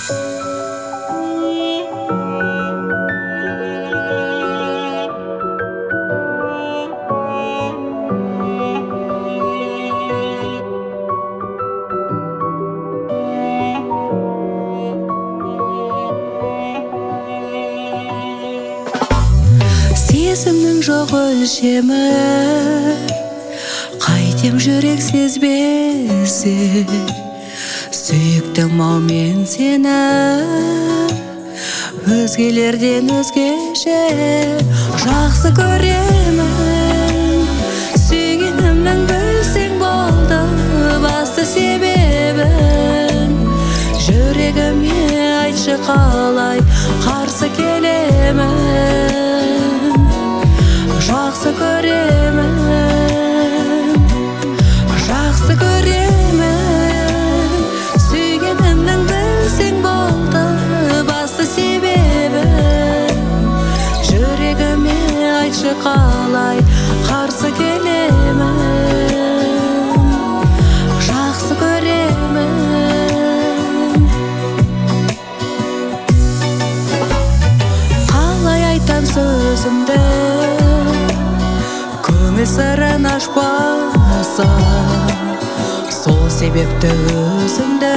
Сезімнің жоқ өлшемі, қайтем жүрек сезбесе. Сүйіктім ау мен сені, өзгелерден өзгеше жақсы көремін. Сүйгенімнің білсең болды басты себебін. Жүрегіме айтшы қалай қарсы келемін. Жақсы көремін, жақсы көремін. Сүйгенімнің білсең болды басты себебін. Жүрегіме айтшы қалай қарсы келемін. Жақсы көремін. Қалай айтам сөзімді, көңіл сырын ашпаса. Сол себепті өзімді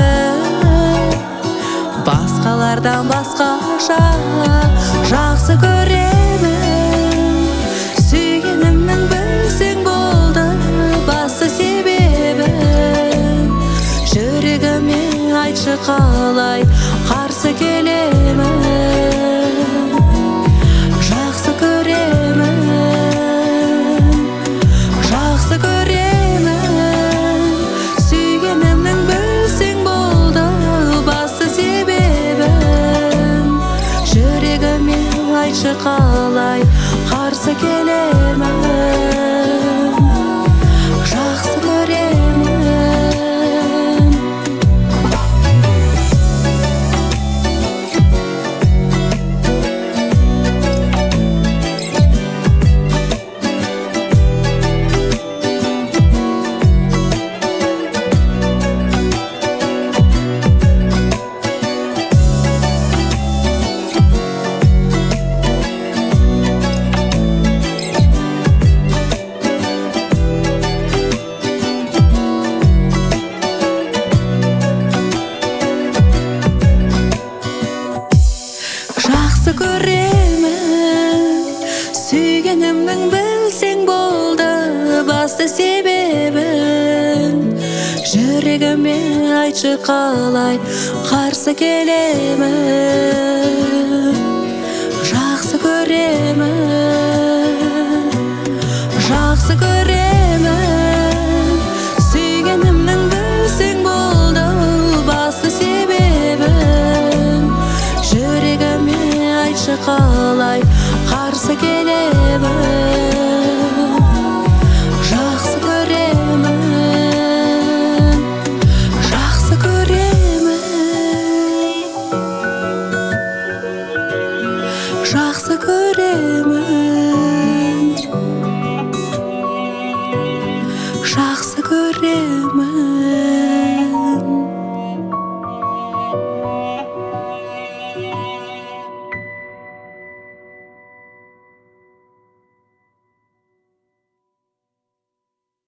басқалардан басқаша жақсы көремін. Сүйгенімнің білсең болды басты себебін. Жүрегіме айтшы қалай қарсы келемін. Жақсы көремін, жақсы көремін. Сүйгенімнің білсең болды басты себебін. Жүрегіме айтшы қалай қарсы келемін. Жақсы көремін. Жақсы көремін. Сүйгенімнің білсең болды басты себебін. Жүрегіме айтшы қалай қарсы келемін. Жақсы көремін, жақсы көремін. Сүйгенімнің білсең болды басты себебін. Жүрегіме айтшы қалай қарсы келемін. Жақсы көремін, жақсы көремін. Жақсы көремін, жақсы көремін.